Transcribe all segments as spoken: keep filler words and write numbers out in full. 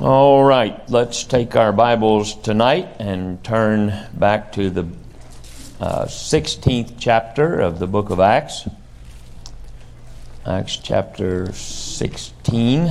All right, let's take our Bibles tonight and turn back to the uh, sixteenth chapter of the book of Acts. Acts chapter sixteen.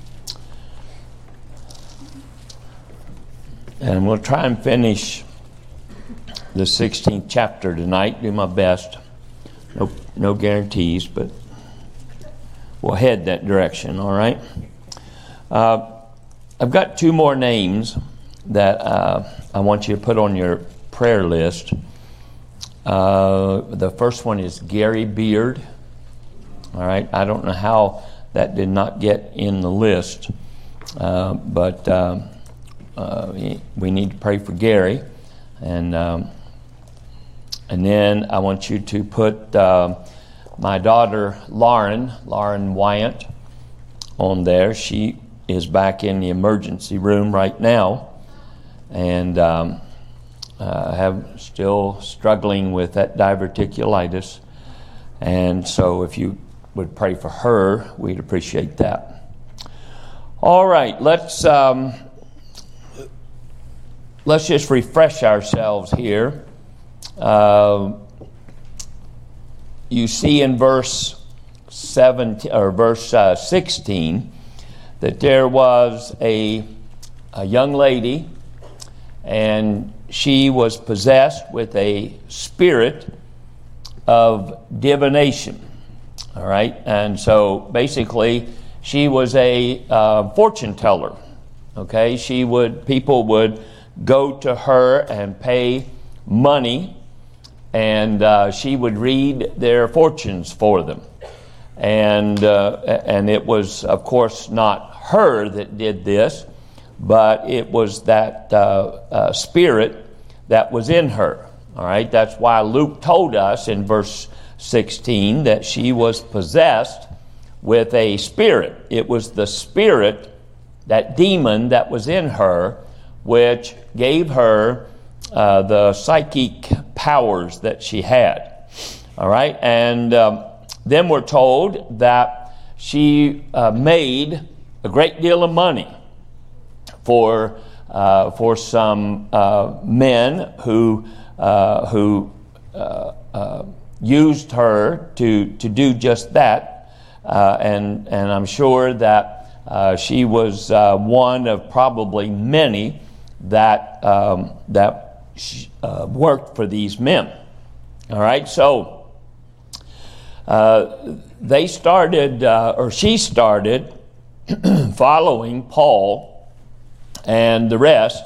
And we'll try and finish the sixteenth chapter tonight, do my best. No, no guarantees, but we'll head that direction, all right? Uh, I've got two more names that uh, I want you to put on your prayer list. Uh, the first one is Gary Beard. All right, I don't know how that did not get in the list, uh, but uh, uh, we need to pray for Gary. And um, and then I want you to put uh, my daughter Lauren, Lauren Wyant, on there. She is back in the emergency room right now, and um, uh, have still struggling with that diverticulitis. And so, if you would pray for her, we'd appreciate that. All right, let's um, let's just refresh ourselves here. Uh, you see in verse seventeen or verse uh, sixteen. That there was a, a young lady, and she was possessed with a spirit of divination. All right, and so basically, she was a uh, fortune teller. Okay, she would people would go to her and pay money, and uh, she would read their fortunes for them. And uh, and it was, of course, not her that did this, but it was that uh, uh, spirit that was in her. All right, that's why Luke told us in verse sixteen that she was possessed with a spirit. It was the spirit, that demon that was in her, which gave her uh, the psychic powers that she had. All right, and um, then we're told that she uh, made a great deal of money for uh, for some uh, men who uh, who uh, uh, used her to to do just that, uh, and and I'm sure that uh, she was uh, one of probably many that um, that uh, worked for these men. All right, so. Uh, they started, uh, or she started, following Paul and the rest.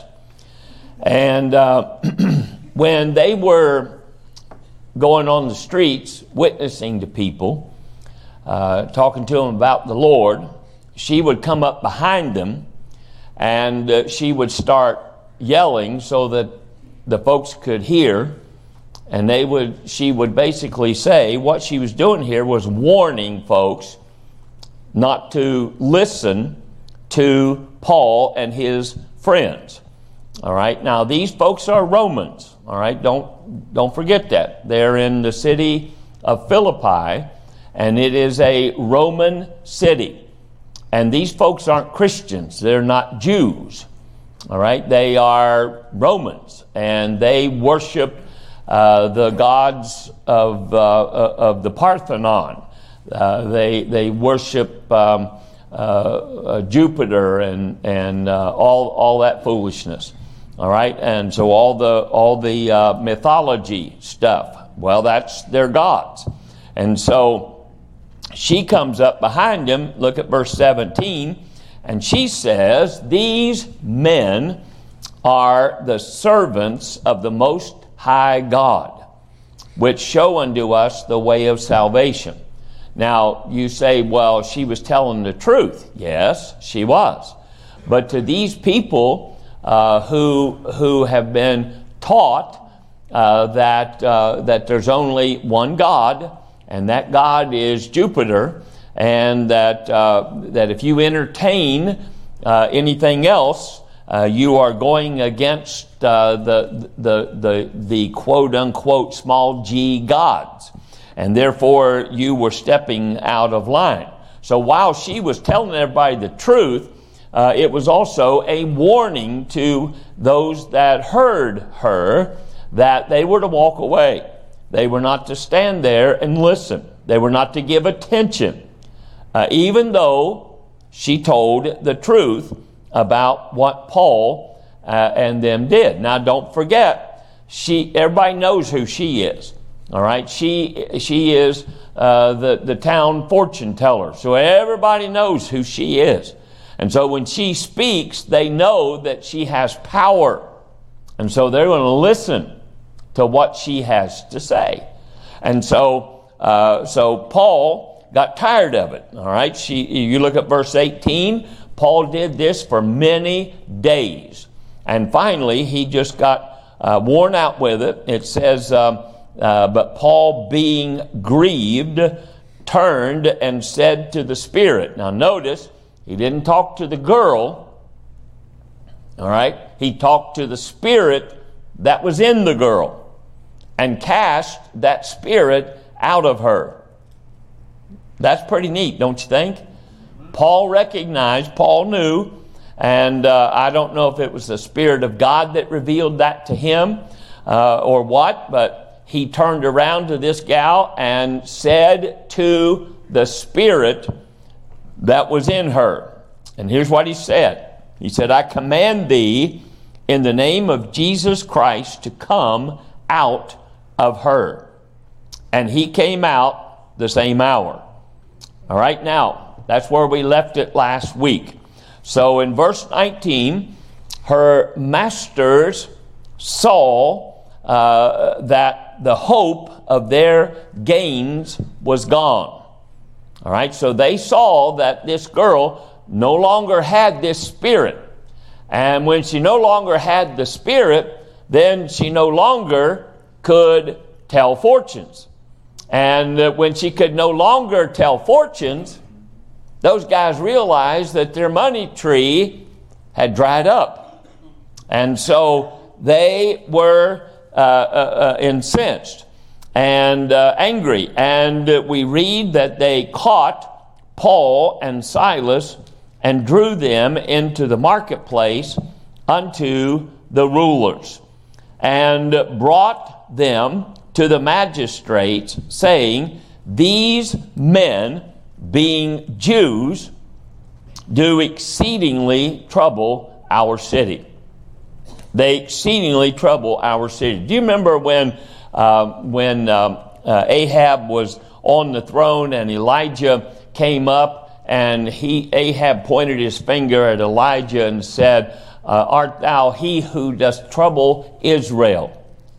And uh, when they were going on the streets, witnessing to people, uh, talking to them about the Lord, she would come up behind them, and uh, she would start yelling so that the folks could hear. And they would, she would basically say what she was doing here was warning folks not to listen to Paul and his friends. All right. Now these folks are Romans. All right. Don't don't forget that they're in the city of Philippi, and it is a Roman city. And these folks aren't Christians. They're not Jews. All right. They are Romans, and they worship Uh, the gods of uh, of the Parthenon. Uh, they they worship um, uh, uh, Jupiter and and uh, all all that foolishness. All right, and so all the all the uh, mythology stuff. Well, that's their gods, and so she comes up behind him. Look at verse seventeen, and she says, "These men are the servants of the Most High God, which show unto us the way of salvation." Now, you say, well, she was telling the truth. Yes, she was. But to these people uh, who who have been taught uh, that uh, that there's only one God, and that God is Jupiter, and that uh, that if you entertain uh, anything else, Uh, you are going against uh, the, the the the quote unquote small g gods, and therefore you were stepping out of line. So while she was telling everybody the truth, uh, it was also a warning to those that heard her that they were to walk away. They were not to stand there and listen. They were not to give attention, uh, even though she told the truth about what Paul uh, and them did. Now, don't forget, she. Everybody knows who she is. All right, she she is uh, the the town fortune teller, so everybody knows who she is. And so when she speaks, they know that she has power, and so they're going to listen to what she has to say. And so, uh, so Paul got tired of it. All right. She, you look at verse eighteen. Paul did this for many days, and finally he just got uh, worn out with it. It says, um, uh, "But Paul, being grieved, turned and said to the Spirit." Now, notice he didn't talk to the girl. All right. He talked to the spirit that was in the girl, and cast that spirit out of her. That's pretty neat, don't you think? Paul recognized, Paul knew, and uh, I don't know if it was the Spirit of God that revealed that to him uh, or what, but he turned around to this gal and said to the spirit that was in her. And here's what he said. He said, "I command thee in the name of Jesus Christ to come out of her." And he came out the same hour. All right, now, that's where we left it last week. So in verse nineteen, her masters saw uh, that the hope of their gains was gone. All right, so they saw that this girl no longer had this spirit. And when she no longer had the spirit, then she no longer could tell fortunes. And uh, when she could no longer tell fortunes, those guys realized that their money tree had dried up. And so they were uh, uh, uh, incensed and uh, angry. And uh, we read that they caught Paul and Silas and drew them into the marketplace unto the rulers, and brought them to the magistrates, saying, "These men, being Jews, do exceedingly trouble our city." They exceedingly trouble our city. Do you remember when uh, when um, uh, Ahab was on the throne and Elijah came up, and he Ahab pointed his finger at Elijah and said, uh, "Art thou he who does trouble Israel?"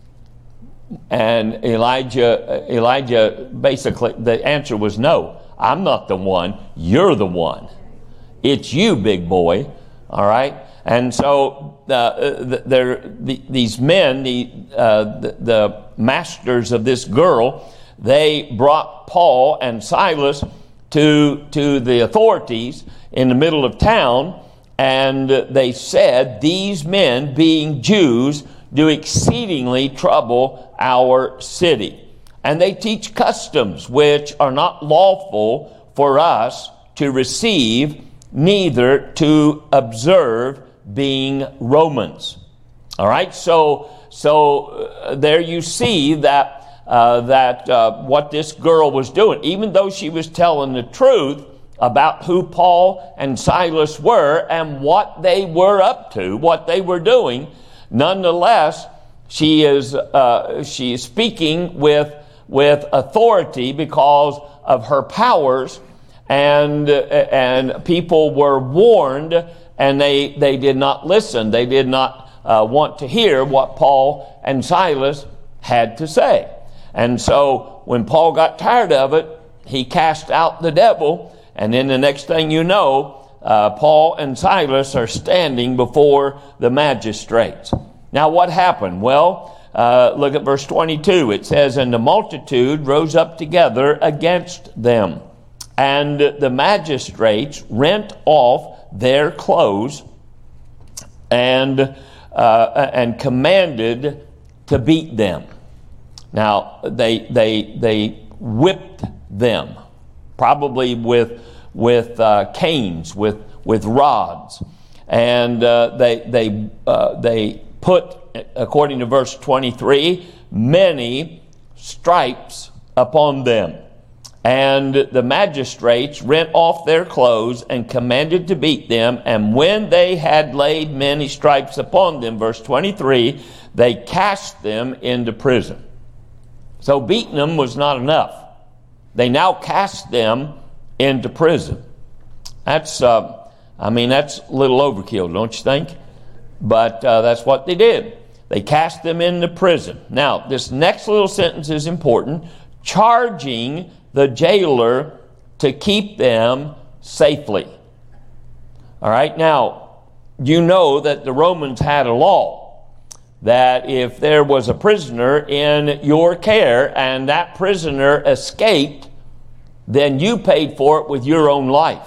And Elijah, Elijah basically, the answer was no. "I'm not the one. You're the one. It's you, big boy." All right. And so uh, the, the, these men, the, uh, the the masters of this girl, they brought Paul and Silas to to the authorities in the middle of town, and they said, "These men, being Jews, do exceedingly trouble our city, and they teach customs which are not lawful for us to receive, neither to observe, being Romans." All right, so so uh, there you see that uh, that uh, what this girl was doing, even though she was telling the truth about who Paul and Silas were and what they were up to, what they were doing, nonetheless, she is uh, she is speaking with with authority because of her powers, and uh, and people were warned, and they they did not listen. They did not uh, want to hear what Paul and Silas had to say. And so when Paul got tired of it, he cast out the devil, and then the next thing you know, uh, Paul and Silas are standing before the magistrates. Now, what happened? Well, uh, look at verse twenty-two. It says, "And the multitude rose up together against them, and the magistrates rent off their clothes and uh, and commanded to beat them." Now, they they they whipped them, probably with with uh, canes, with with rods. And uh, they, they, uh, they put, according to verse twenty-three, many stripes upon them. And the magistrates rent off their clothes and commanded to beat them. And when they had laid many stripes upon them, verse twenty-three, they cast them into prison. So beating them was not enough. They now cast them into prison. That's, uh, I mean, that's a little overkill, don't you think? But uh, that's what they did. They cast them into prison. Now, this next little sentence is important. Charging the jailer to keep them safely. All right, now, you know that the Romans had a law that if there was a prisoner in your care and that prisoner escaped, then you paid for it with your own life.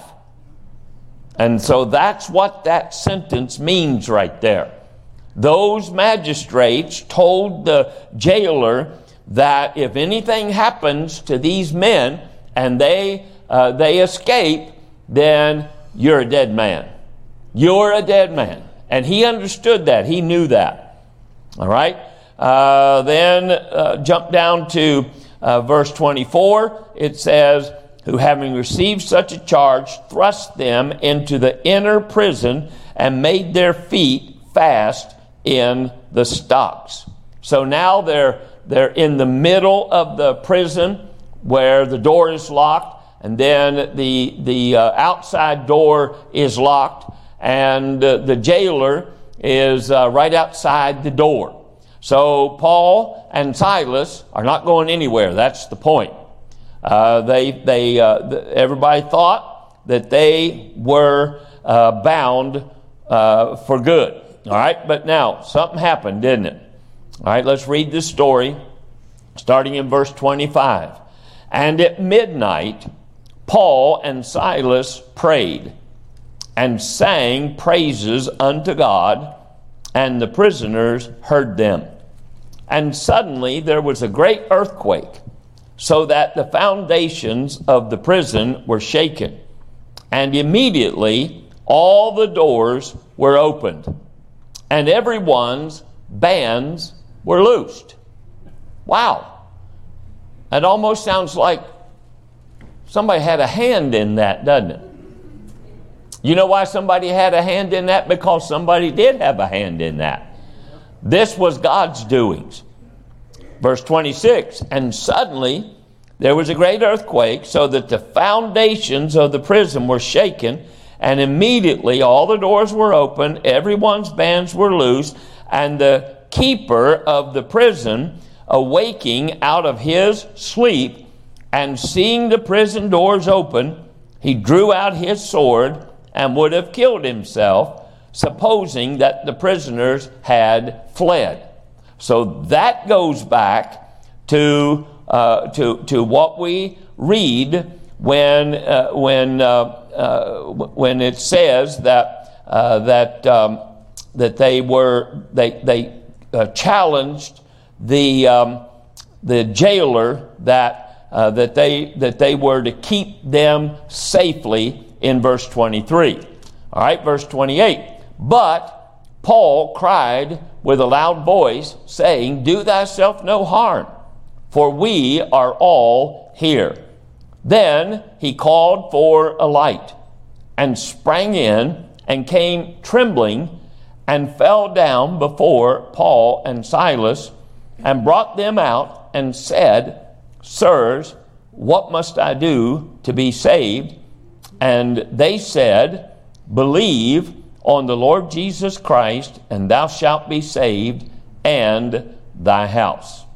And so that's what that sentence means right there. Those magistrates told the jailer that if anything happens to these men and they uh, they escape, then you're a dead man. You're a dead man. And he understood that. He knew that. All right? Uh, then uh, jump down to uh, verse twenty-four. It says, who having received such a charge, thrust them into the inner prison and made their feet fast in the stocks. So now they're they're in the middle of the prison where the door is locked, and then the the uh, outside door is locked, and uh, the jailer is uh, right outside the door. So Paul and Silas are not going anywhere. That's the point. Uh, they they uh, the, everybody thought that they were uh, bound uh, for good. All right, but now something happened, didn't it? All right, let's read this story, starting in verse twenty-five. And at midnight, Paul and Silas prayed and sang praises unto God, and the prisoners heard them. And suddenly there was a great earthquake, so that the foundations of the prison were shaken. And immediately all the doors were opened, and everyone's bands were loosed. Wow. That almost sounds like somebody had a hand in that, doesn't it? You know why somebody had a hand in that? Because somebody did have a hand in that. This was God's doings. Verse twenty-six, and suddenly there was a great earthquake, so that the foundations of the prison were shaken, and immediately all the doors were opened, everyone's bands were loosed, and the keeper of the prison, awaking out of his sleep, and seeing the prison doors open, he drew out his sword and would have killed himself, supposing that the prisoners had fled. So that goes back to uh, to to what we read when uh, when uh, uh, when it says that uh, that um, that they were they they uh, challenged the um, the jailer that uh, that they that they were to keep them safely in verse twenty-three. All right, verse twenty-eight. But Paul cried with a loud voice, saying, do thyself no harm, for we are all here. Then he called for a light, and sprang in, and came trembling, and fell down before Paul and Silas, and brought them out, and said, sirs, what must I do to be saved? And they said, believe on the Lord Jesus Christ, and thou shalt be saved, and thy house.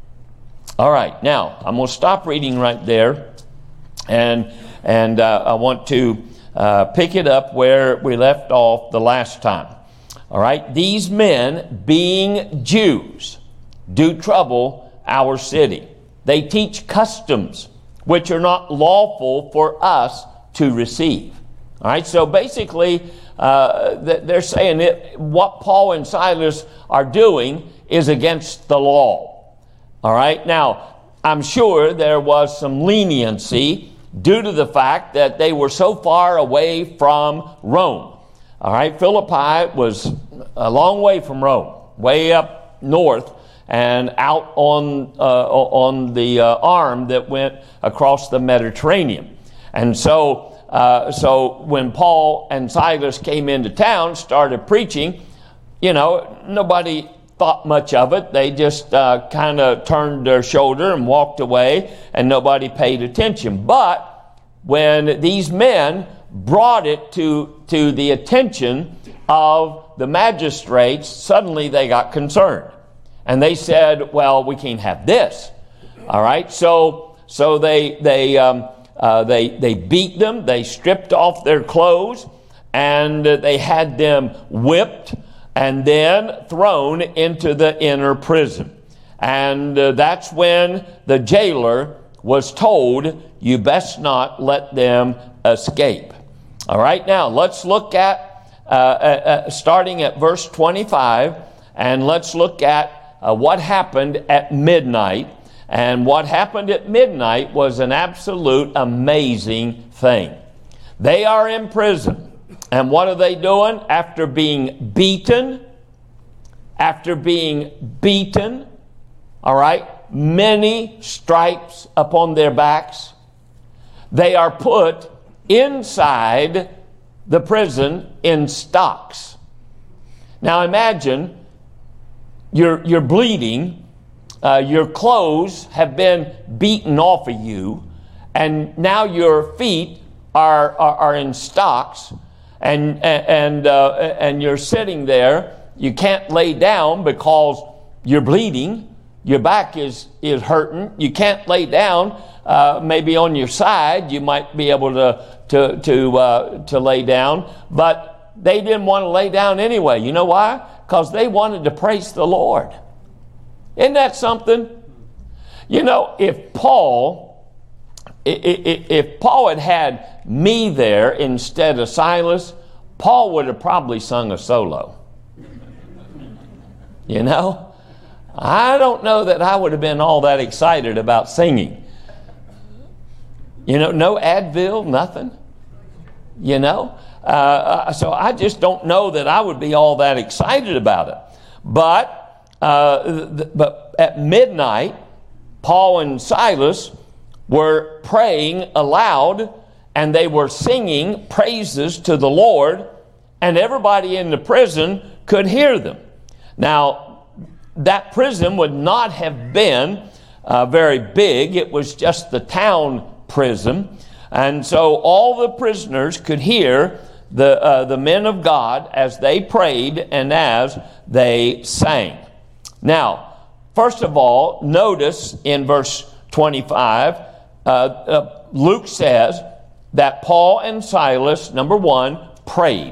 All right, now I'm going to stop reading right there, and and uh, I want to uh, pick it up where we left off the last time. All right, these men, being Jews, do trouble our city. They teach customs which are not lawful for us to receive. All right, so basically, uh, they're saying that what Paul and Silas are doing is against the law. All right, now, I'm sure there was some leniency due to the fact that they were so far away from Rome. All right, Philippi was a long way from Rome, way up north and out on uh, on the uh, arm that went across the Mediterranean. And so uh, so when Paul and Silas came into town, started preaching, you know, nobody thought much of it. They just uh, kind of turned their shoulder and walked away, and nobody paid attention. But when these men brought it to, to the attention of the magistrates, suddenly they got concerned. And they said, well, we can't have this. All right, so so they they um, uh, they they beat them. They stripped off their clothes, and uh, they had them whipped and then thrown into the inner prison. And uh, that's when the jailer was told, you best not let them escape. All right, now let's look at, uh, uh, uh, starting at verse twenty-five, and let's look at uh, what happened at midnight. And what happened at midnight was an absolute amazing thing. They are in prison. And what are they doing? After being beaten, after being beaten, all right, many stripes upon their backs, they are put inside the prison in stocks. Now imagine you're, you're bleeding, uh, your clothes have been beaten off of you, and now your feet are, are, are in stocks. And and uh, and you're sitting there. You can't lay down because you're bleeding. Your back is is hurting. You can't lay down. Uh, maybe on your side, you might be able to to to uh, to lay down. But they didn't want to lay down anyway. You know why? Because they wanted to praise the Lord. Isn't that something? You know, if Paul. If Paul had had me there instead of Silas, Paul would have probably sung a solo. You know? I don't know that I would have been all that excited about singing. You know, no Advil, nothing. You know? Uh, so I just don't know that I would be all that excited about it. But, uh, th- but at midnight, Paul and Silas were praying aloud, and they were singing praises to the Lord, and everybody in the prison could hear them. Now, that prison would not have been uh, very big. It was just the town prison. And so all the prisoners could hear the, uh, the men of God as they prayed and as they sang. Now, first of all, notice in verse twenty-five, Uh, uh, Luke says that Paul and Silas, number one, prayed.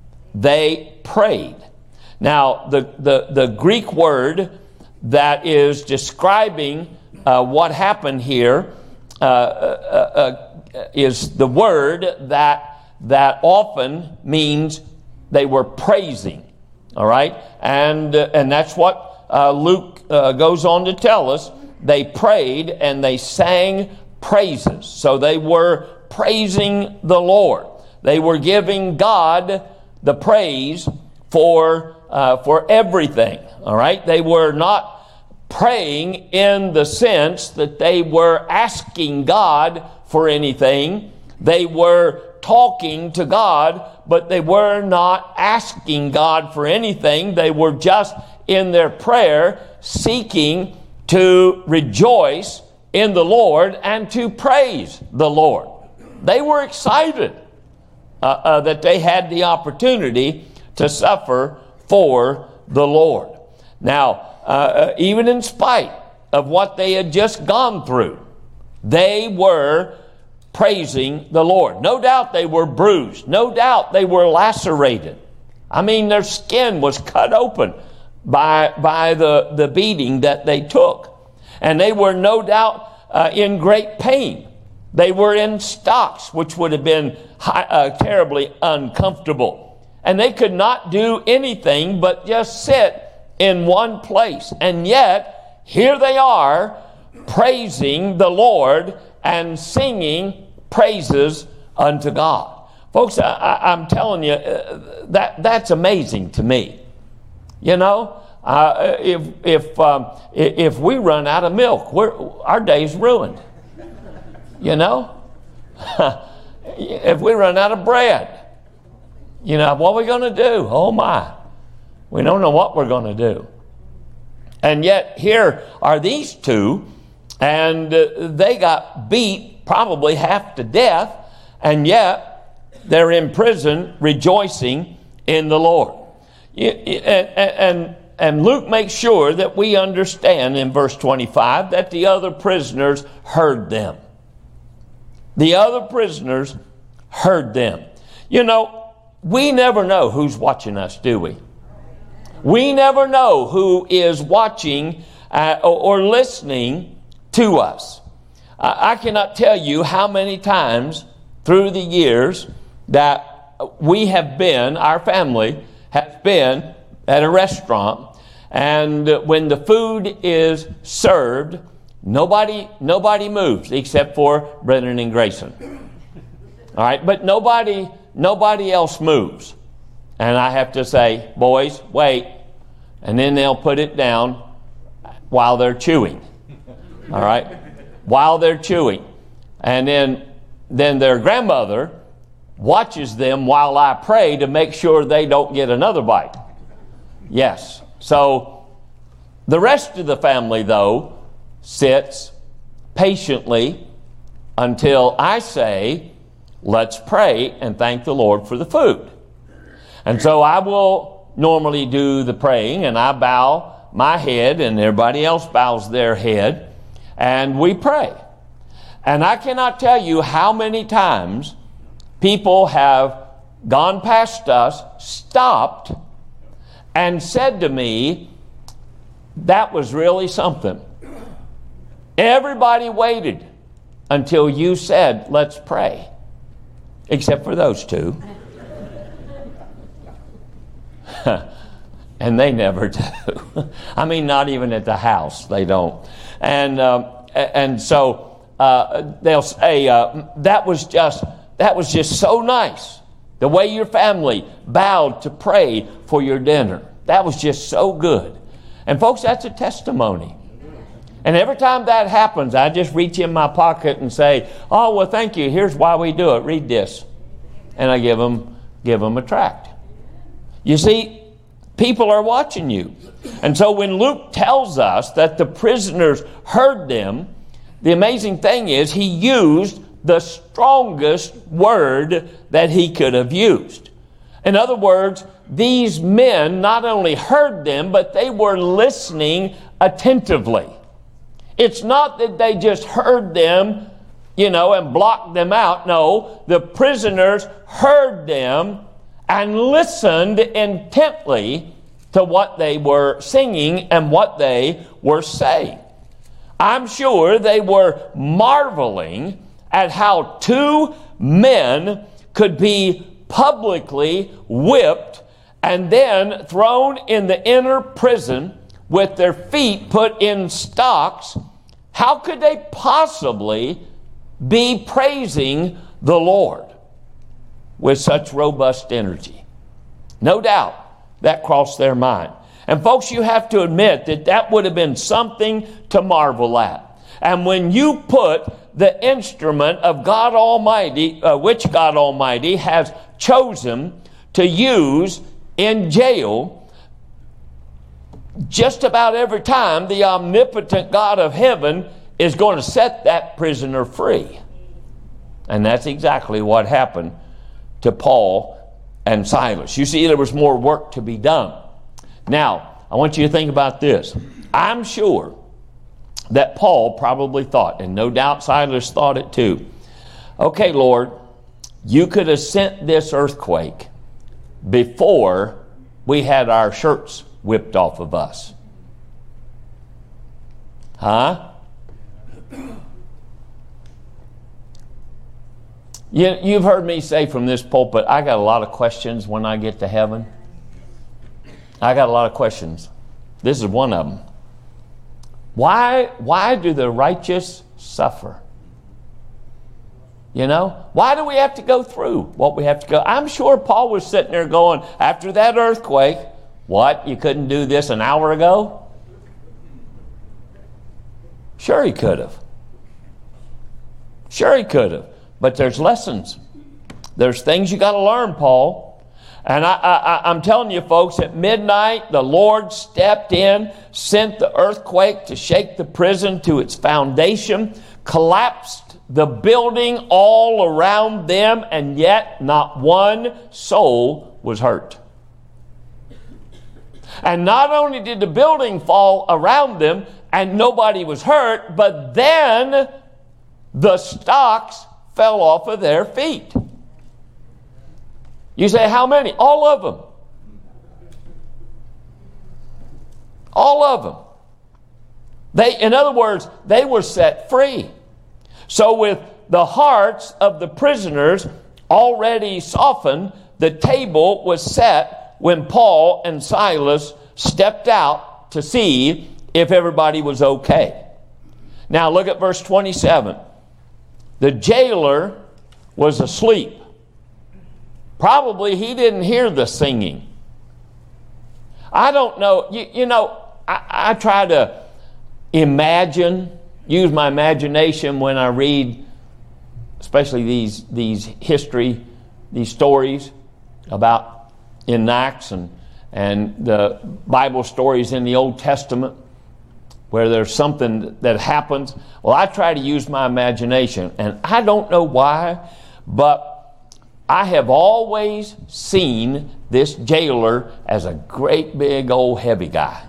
They prayed. Now, the, the, the Greek word that is describing uh, what happened here uh, uh, uh, is the word that, that often means they were praising. All right? And, uh, and that's what uh, Luke uh, goes on to tell us. They prayed and they sang praises. So they were praising the Lord. They were giving God the praise for uh, for everything. All right? They were not praying in the sense that they were asking God for anything. They were talking to God, but they were not asking God for anything. They were just in their prayer seeking to rejoice in the Lord and to praise the Lord. They were excited uh, uh, that they had the opportunity to suffer for the Lord. Now, uh, uh, even in spite of what they had just gone through, they were praising the Lord. No doubt they were bruised. No doubt they were lacerated. I mean, their skin was cut open by, by the, the beating that they took. And they were no doubt uh, in great pain. They were in stocks, which would have been high, uh, terribly uncomfortable. And they could not do anything but just sit in one place. And yet, here they are praising the Lord and singing praises unto God. Folks, I, I, I'm telling you, uh, that that's amazing to me. You know, uh, if if um, if we run out of milk, we're, our day's ruined. You know, if we run out of bread, you know, what are we going to do? Oh my, we don't know what we're going to do. And yet here are these two, and uh, they got beat probably half to death, and yet they're in prison rejoicing in the Lord. And, and, and Luke makes sure that we understand in verse twenty-five that the other prisoners heard them. The other prisoners heard them. You know, we never know who's watching us, do we? We never know who is watching uh, or, or listening to us. Uh, I cannot tell you how many times through the years that we have been, our family has been at a restaurant, and when the food is served, nobody nobody moves except for Brendan and Grayson. All right, but nobody nobody else moves. And I have to say, boys, wait. And then they'll put it down while they're chewing. All right? While they're chewing. And then, then their grandmother watches them while I pray to make sure they don't get another bite. Yes. So the rest of the family, though, sits patiently until I say, let's pray and thank the Lord for the food. And so I will normally do the praying, and I bow my head, and everybody else bows their head, and we pray. And I cannot tell you how many times people have gone past us, stopped, and said to me, that was really something. Everybody waited until you said, let's pray. Except for those two. And they never do. I mean, not even at the house, they don't. And um, and so uh, they'll say, uh, that was just that was just so nice. The way your family bowed to pray for your dinner. That was just so good. And folks, that's a testimony. And every time that happens, I just reach in my pocket and say, oh, well, thank you. Here's why we do it. Read this. And I give them, give them a tract. You see, people are watching you. And so when Luke tells us that the prisoners heard them, the amazing thing is he used the strongest word that he could have used. In other words, these men not only heard them, but they were listening attentively. It's not that they just heard them, you know, and blocked them out. No, the prisoners heard them and listened intently to what they were singing and what they were saying. I'm sure they were marveling at how two men could be publicly whipped and then thrown in the inner prison with their feet put in stocks. How could they possibly be praising the Lord with such robust energy? No doubt that crossed their mind. And folks, you have to admit that that would have been something to marvel at. And when you put the instrument of God Almighty, uh, which God Almighty has chosen to use in jail, just about every time the omnipotent God of heaven is going to set that prisoner free. And that's exactly what happened to Paul and Silas. You see, there was more work to be done. Now, I want you to think about this. I'm sure that Paul probably thought, and no doubt Silas thought it too, okay, Lord, you could have sent this earthquake before we had our shirts whipped off of us. Huh? You, you've heard me say from this pulpit, I got a lot of questions when I get to heaven. I got a lot of questions. This is one of them. Why, why do the righteous suffer? You know, why do we have to go through what we have to go? I'm sure Paul was sitting there going, after that earthquake, what, you couldn't do this an hour ago? Sure he could have. Sure he could have. But there's lessons. There's things you got to learn, Paul. And I, I, I'm telling you, folks, at midnight, the Lord stepped in, sent the earthquake to shake the prison to its foundation, collapsed the building all around them, and yet not one soul was hurt. And not only did the building fall around them and nobody was hurt, but then the stocks fell off of their feet. You say, how many? All of them. All of them. They, in other words, they were set free. So with the hearts of the prisoners already softened, the table was set when Paul and Silas stepped out to see if everybody was okay. Now look at verse twenty-seven. The jailer was asleep. Probably he didn't hear the singing. I don't know. You, you know, I, I try to imagine, use my imagination when I read, especially these these history, these stories about in Acts and and the Bible stories in the Old Testament where there's something that happens. Well, I try to use my imagination, and I don't know why, but I have always seen this jailer as a great big old heavy guy.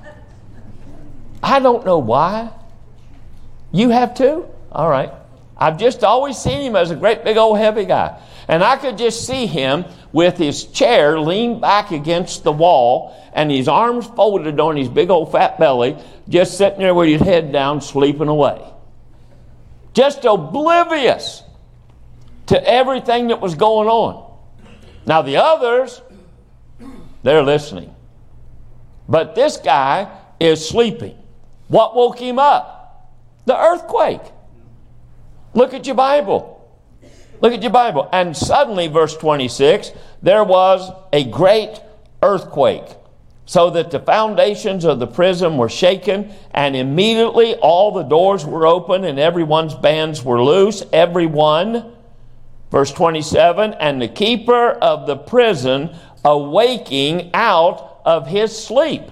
I don't know why. You have too? All right. I've just always seen him as a great big old heavy guy. And I could just see him with his chair leaned back against the wall and his arms folded on his big old fat belly, just sitting there with his head down, sleeping away. Just oblivious to everything that was going on. Now the others, they're listening. But this guy is sleeping. What woke him up? The earthquake. Look at your Bible. Look at your Bible. And suddenly, verse twenty-six, there was a great earthquake, so that the foundations of the prison were shaken, and immediately all the doors were open, and everyone's bands were loose. Everyone, verse twenty-seven, and the keeper of the prison awaking out of his sleep.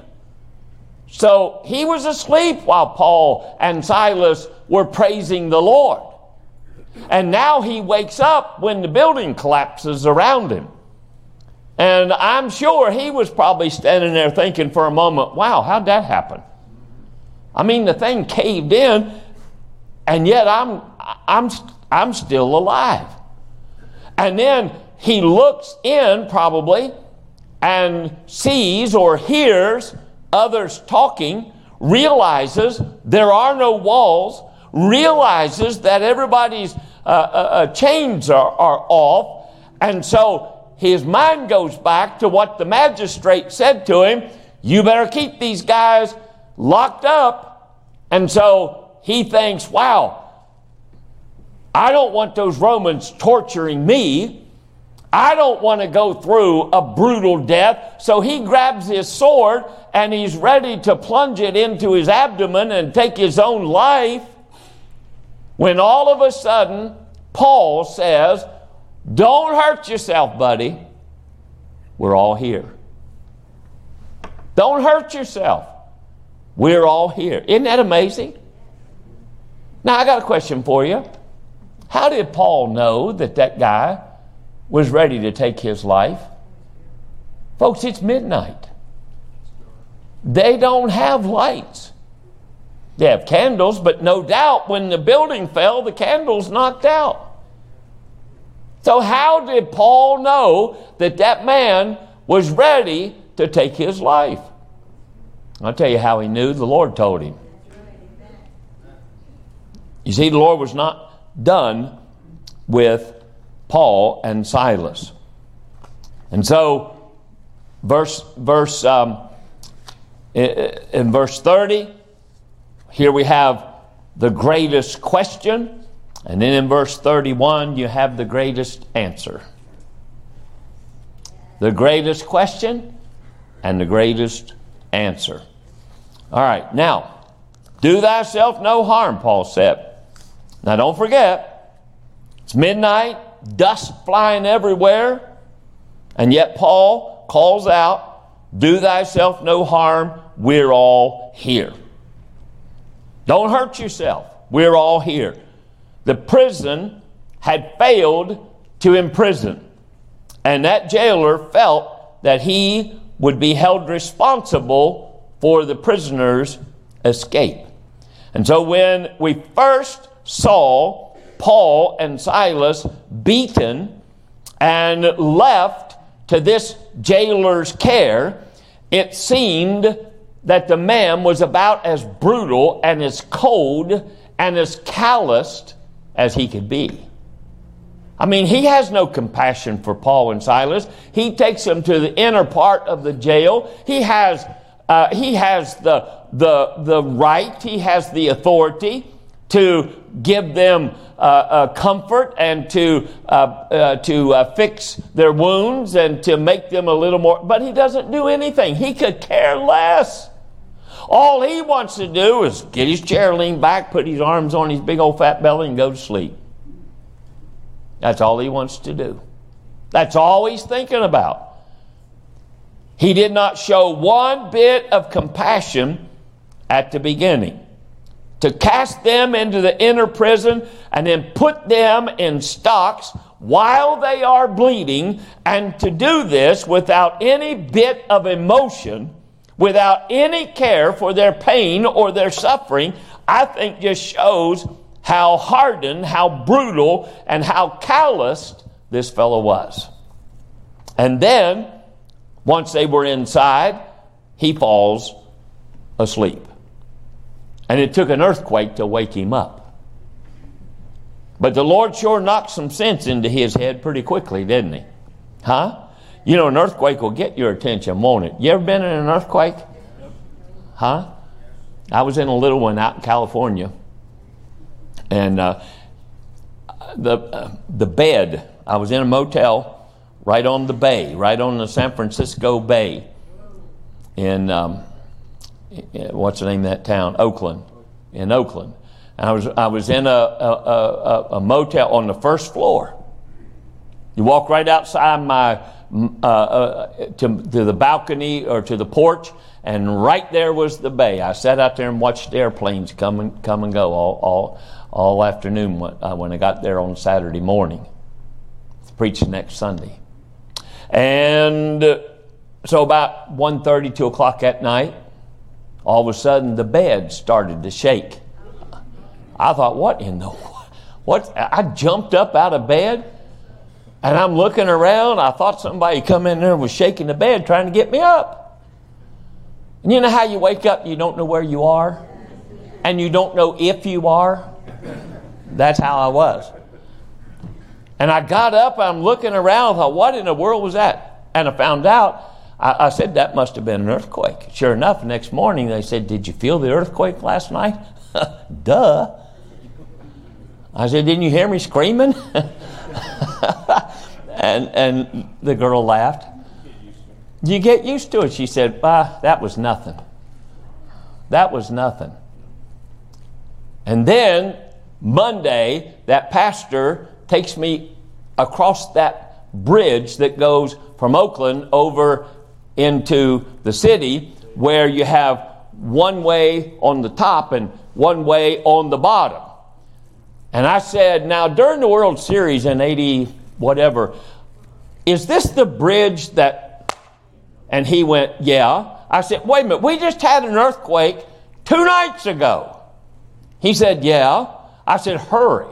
So he was asleep while Paul and Silas were praising the Lord. And now he wakes up when the building collapses around him. And I'm sure he was probably standing there thinking for a moment, wow, how'd that happen? I mean, the thing caved in, and yet I'm, I'm, I'm still alive. And then he looks in probably and sees or hears others talking, realizes there are no walls, realizes that everybody's uh, uh, chains are, are off, and so his mind goes back to what the magistrate said to him, you better keep these guys locked up. And so he thinks, wow, I don't want those Romans torturing me. I don't want to go through a brutal death. So he grabs his sword and he's ready to plunge it into his abdomen and take his own life. When all of a sudden, Paul says, don't hurt yourself, buddy. We're all here. Don't hurt yourself. We're all here. Isn't that amazing? Now, I got a question for you. How did Paul know that that guy was ready to take his life? Folks, it's midnight. They don't have lights. They have candles, but no doubt when the building fell, the candles knocked out. So how did Paul know that that man was ready to take his life? I'll tell you how he knew. The Lord told him. You see, the Lord was not done with Paul and Silas. And so, verse, verse um, in verse thirty, here we have the greatest question. And then in verse thirty-one, you have the greatest answer. The greatest question and the greatest answer. All right, now, do thyself no harm, Paul said. Now don't forget, it's midnight, dust flying everywhere, and yet Paul calls out, do thyself no harm, we're all here. Don't hurt yourself, we're all here. The prison had failed to imprison, and that jailer felt that he would be held responsible for the prisoner's escape. And so when we first saw Paul and Silas beaten and left to this jailer's care, it seemed that the man was about as brutal and as cold and as calloused as he could be. I mean, he has no compassion for Paul and Silas. He takes them to the inner part of the jail. He has uh, he has the the the right. He has the authority to give them uh, uh, comfort and to uh, uh, to uh, fix their wounds and to make them a little more. But he doesn't do anything. He could care less. All he wants to do is get his chair, lean back, put his arms on his big old fat belly, and go to sleep. That's all he wants to do. That's all he's thinking about. He did not show one bit of compassion at the beginning. To cast them into the inner prison and then put them in stocks while they are bleeding, and to do this without any bit of emotion, without any care for their pain or their suffering, I think just shows how hardened, how brutal, and how calloused this fellow was. And then, once they were inside, he falls asleep. And it took an earthquake to wake him up. But the Lord sure knocked some sense into his head pretty quickly, didn't he? Huh? You know, an earthquake will get your attention, won't it? You ever been in an earthquake? Huh? I was in a little one out in California. And uh, the uh, the bed, I was in a motel right on the bay, right on the San Francisco Bay in, um, what's the name of that town? Oakland, in Oakland. And I was I was in a, a, a, a motel on the first floor. You walk right outside my, uh, uh, to, to the balcony or to the porch, and right there was the bay. I sat out there and watched airplanes come and, come and go all, all all afternoon when, uh, when I got there on Saturday morning. Preached next Sunday. And uh, so about one thirty, two o'clock at night, all of a sudden the bed started to shake. I thought, what in the... What? I jumped up out of bed, and I'm looking around. I thought somebody come in there and was shaking the bed trying to get me up. And you know how you wake up and you don't know where you are? And you don't know if you are? That's how I was. And I got up, I'm looking around, I thought, what in the world was that? And I found out, I, I said, that must have been an earthquake. Sure enough, the next morning they said, did you feel the earthquake last night? Duh. I said, didn't you hear me screaming? and and the girl laughed. You get used to it. She said, ah, that was nothing. That was nothing. And then Monday, that pastor takes me across that bridge that goes from Oakland over into the city, where you have one way on the top and one way on the bottom. And I said, now during the World Series in eighty whatever, is this the bridge that... And he went, yeah. I said, wait a minute, we just had an earthquake two nights ago. He said, yeah. I said, hurry.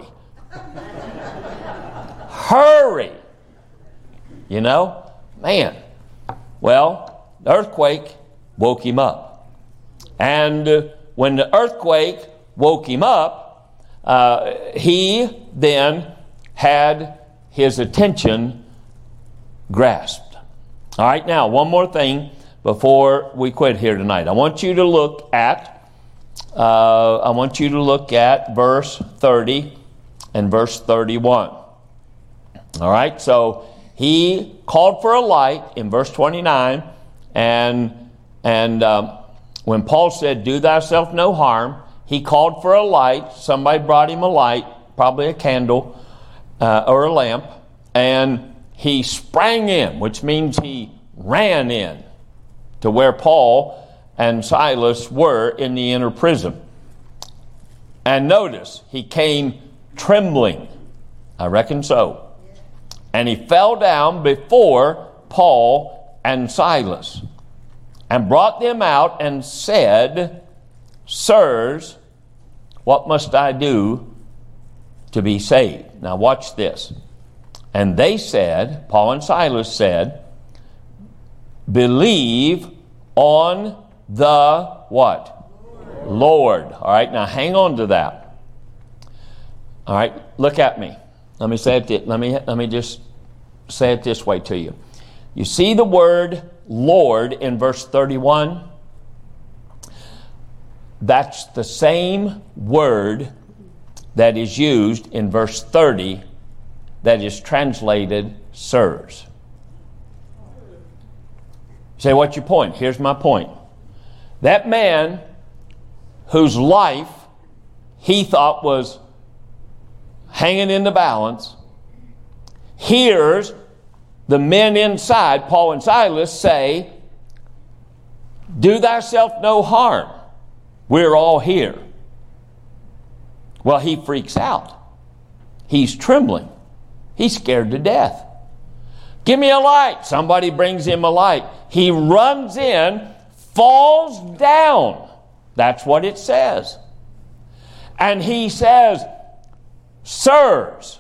Hurry. You know, man. Well, the earthquake woke him up. And uh, when the earthquake woke him up, uh, he then had his attention grasped. All right, now, one more thing before we quit here tonight. I want you to look at, uh, I want you to look at verse thirty and verse thirty-one. All right, so he called for a light in verse twenty-nine, and and um, when Paul said, "Do thyself no harm," he called for a light. Somebody brought him a light, probably a candle uh, or a lamp, and he sprang in, which means he ran in to where Paul and Silas were in the inner prison. And notice, he came trembling. I reckon so. And he fell down before Paul and Silas and brought them out and said, "Sirs, what must I do to be saved?" Now watch this. And they said, Paul and Silas said, "Believe on the what? Lord. Lord." All right, now hang on to that. All right, look at me. Let me say it. Let me let me just say it this way to you. You see the word Lord in verse thirty-one? That's the same word that is used in verse thirty that is translated sirs. You say, what's your point? Here's my point. That man whose life he thought was hanging in the balance hears the men inside, Paul and Silas, say, "Do thyself no harm. We're all here." Well, he freaks out. He's trembling. He's scared to death. "Give me a light." Somebody brings him a light. He runs in, falls down. That's what it says. And he says, "Sirs."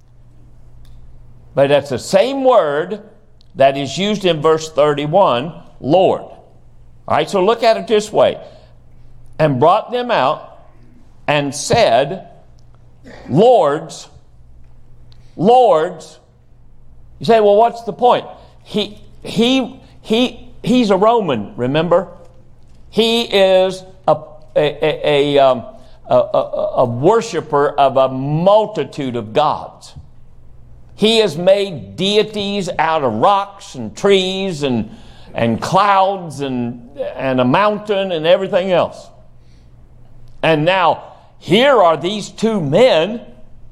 But that's the same word that is used in verse thirty-one, Lord. All right, so look at it this way. And brought them out and said, "Lords, Lords." You say, well, what's the point? He he he he's a Roman, remember? He is a a a, a, um, a, a, a worshiper of a multitude of gods. He has made deities out of rocks and trees and and clouds and and a mountain and everything else. And now here are these two men,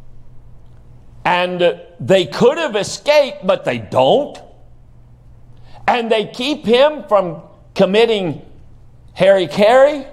and they could have escaped, but they don't. And they keep him from committing hara-kiri.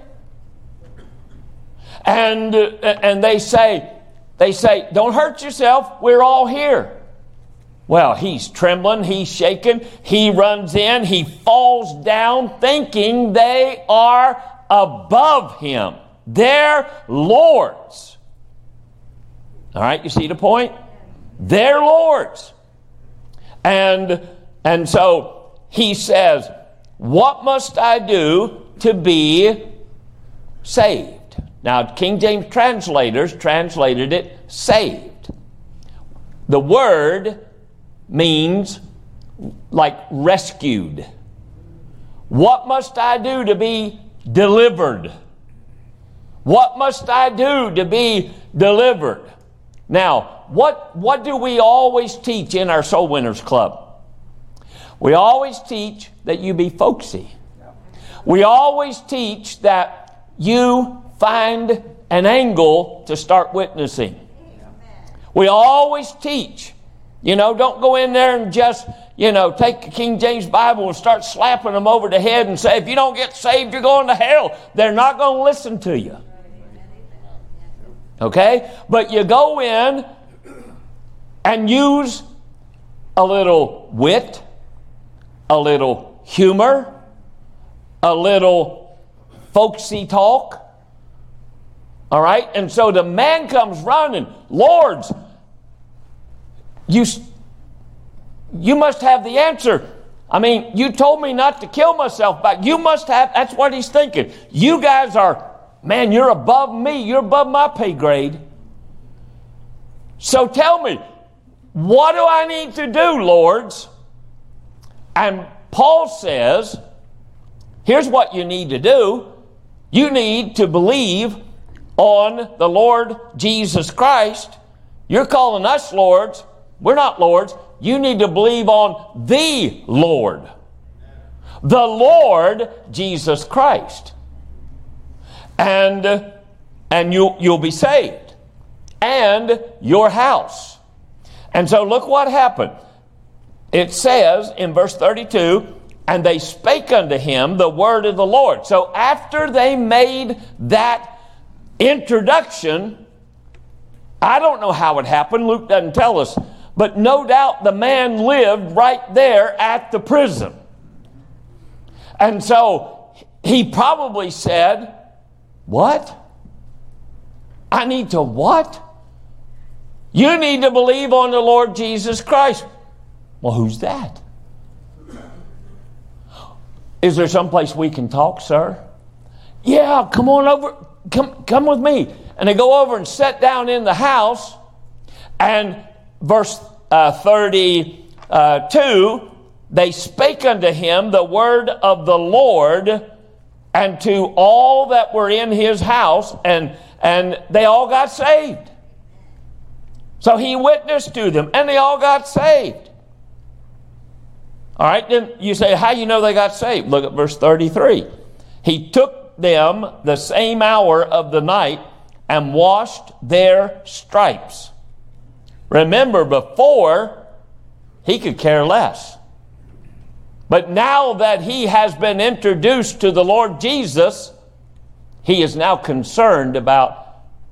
And and they say, they say, "Don't hurt yourself. We're all here." Well, he's trembling, he's shaking, he runs in, he falls down thinking they are above him. They're lords. All right, you see the point? They're lords. And, and so he says, "What must I do to be saved?" Now, King James translators translated it saved. The word means like rescued. What must I do to be delivered? What must I do to be delivered? Now, what, what do we always teach in our Soul Winners Club? We always teach that you be folksy. We always teach that you find an angle to start witnessing. We always teach, you know, don't go in there and just, you know, take the King James Bible and start slapping them over the head and say, "If you don't get saved, you're going to hell." They're not going to listen to you. Okay? But you go in and use a little wit, a little humor, a little folksy talk. All right? And so the man comes running, "Lords, you, you must have the answer. I mean, you told me not to kill myself, but you must have." That's what he's thinking. You guys are, man, you're above me. You're above my pay grade. So tell me, what do I need to do, lords? And Paul says, here's what you need to do. You need to believe on the Lord Jesus Christ, You're calling us lords. We're not lords. You need to believe on the Lord. The Lord Jesus Christ. And, and you, you'll be saved. And your house. And so look what happened. It says in verse thirty-two, and they spake unto him the word of the Lord. So after they made that introduction, I don't know how it happened. Luke doesn't tell us. But no doubt the man lived right there at the prison. And so he probably said, what? I need to what? You need to believe on the Lord Jesus Christ. Well, who's that? Is there someplace we can talk, sir? Yeah, come on over. Come, come with me. And they go over and sit down in the house. And verse uh, thirty-two, they spake unto him the word of the Lord, and to all that were in his house, and, and they all got saved. So he witnessed to them, and they all got saved. All right, then you say, how you know they got saved? Look at verse thirty-three. He took them the same hour of the night and washed their stripes. Remember, before, he could care less. But now that he has been introduced to the Lord Jesus, he is now concerned about,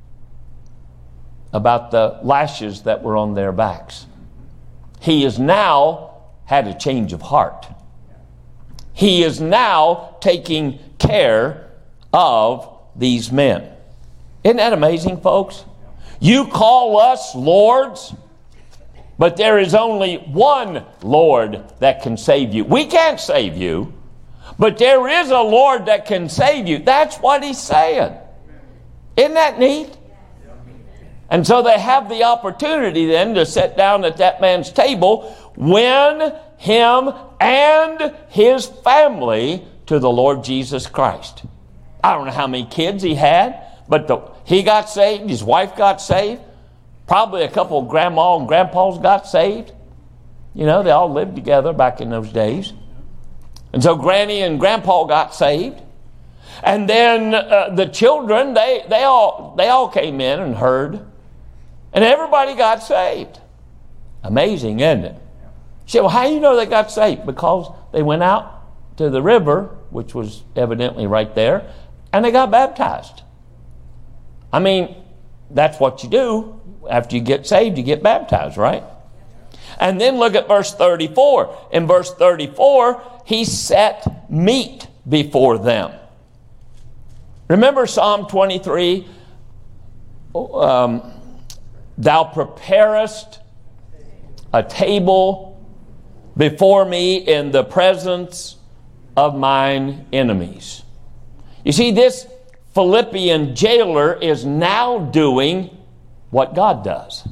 about the lashes that were on their backs. He is now had a change of heart. He is now taking care of these men. Isn't that amazing, folks? You call us lords, but there is only one Lord that can save you. We can't save you, but there is a Lord that can save you. That's what he's saying. Isn't that neat? And so they have the opportunity then to sit down at that man's table, win him and his family to the Lord Jesus Christ. I don't know how many kids he had, but the, he got saved, his wife got saved, probably a couple of grandma and grandpas got saved. You know, they all lived together back in those days. And so Granny and Grandpa got saved. And then uh, the children, they, they, all, they all came in and heard. And everybody got saved. Amazing, isn't it? You say, well, how do you know they got saved? Because they went out to the river, which was evidently right there, and they got baptized. I mean, that's what you do. After you get saved, you get baptized, right? And then look at verse thirty-four. In verse thirty-four, he set meat before them. Remember Psalm twenty-three? Um, Thou preparest a table before me in the presence of mine enemies. You see, this Philippian jailer is now doing what God does.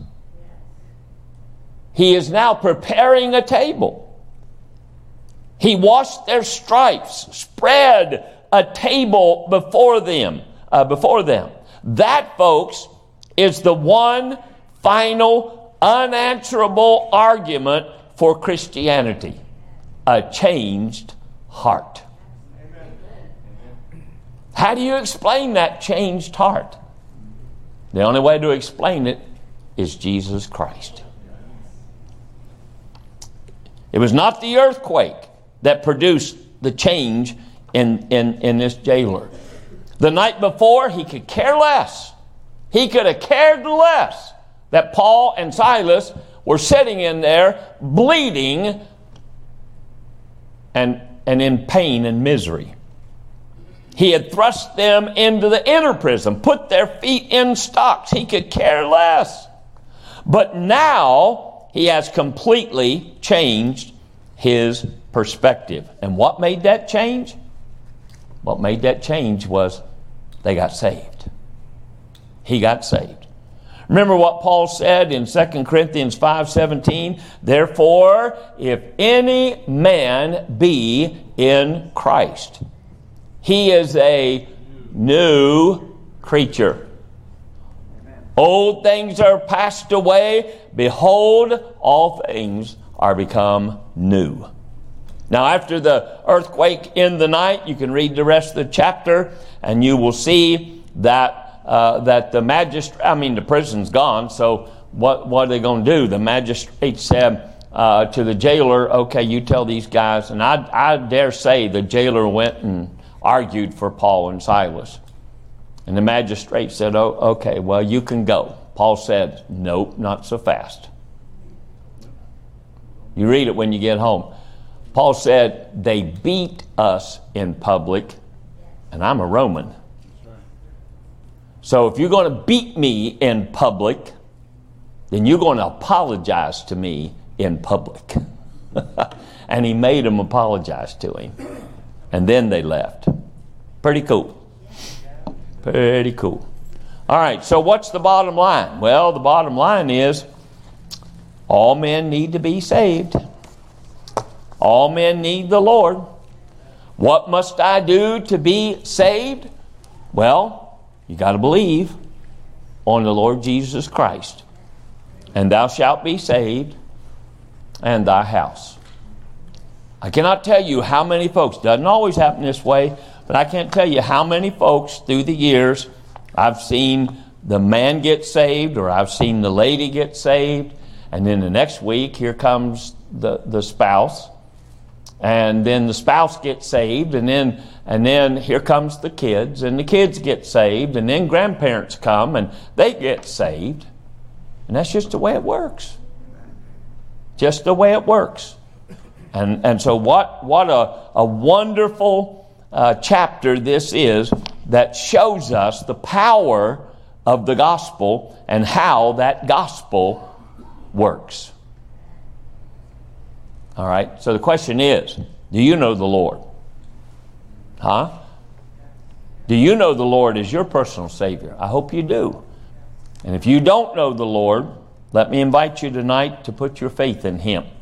He is now preparing a table. He washed their stripes, spread a table before them. Uh, before them. That, folks, is the one final unanswerable argument for Christianity. A changed heart. How do you explain that changed heart? The only way to explain it is Jesus Christ. It was not the earthquake that produced the change in, in, in this jailer. The night before, he could care less. He could have cared less that Paul and Silas were sitting in there bleeding and, and in pain and misery. He had thrust them into the inner prison, put their feet in stocks. He could care less. But now he has completely changed his perspective. And what made that change? What made that change was they got saved. He got saved. Remember what Paul said in Second Corinthians five seventeen? Therefore, if any man be in Christ, he is a new creature. Old things are passed away. Behold, all things are become new. Now, after the earthquake in the night, you can read the rest of the chapter, and you will see that uh, that the magistrate, I mean, the prison's gone, so what, what are they going to do? The magistrate said uh, to the jailer, okay, you tell these guys, and I, I dare say the jailer went and argued for Paul and Silas. And the magistrate said, oh, okay, well, you can go. Paul said, nope, not so fast. You read it when you get home. Paul said, they beat us in public, and I'm a Roman. So if you're going to beat me in public, then you're going to apologize to me in public. And he made them apologize to him. And then they left. Pretty cool. Pretty cool. All right, so what's the bottom line? Well, the bottom line is all men need to be saved. All men need the Lord. What must I do to be saved? Well, you got to believe on the Lord Jesus Christ. And thou shalt be saved, and thy house. I cannot tell you how many folks, doesn't always happen this way, but I can't tell you how many folks through the years I've seen the man get saved, or I've seen the lady get saved, and then the next week here comes the, the spouse, and then the spouse gets saved, and then and then here comes the kids, and the kids get saved, and then grandparents come and they get saved. And that's just the way it works. Just the way it works. And and so what what a, a wonderful uh, chapter this is that shows us the power of the gospel and how that gospel works. All right, so the question is, do you know the Lord? Huh? Do you know the Lord as your personal Savior? I hope you do. And if you don't know the Lord, let me invite you tonight to put your faith in Him.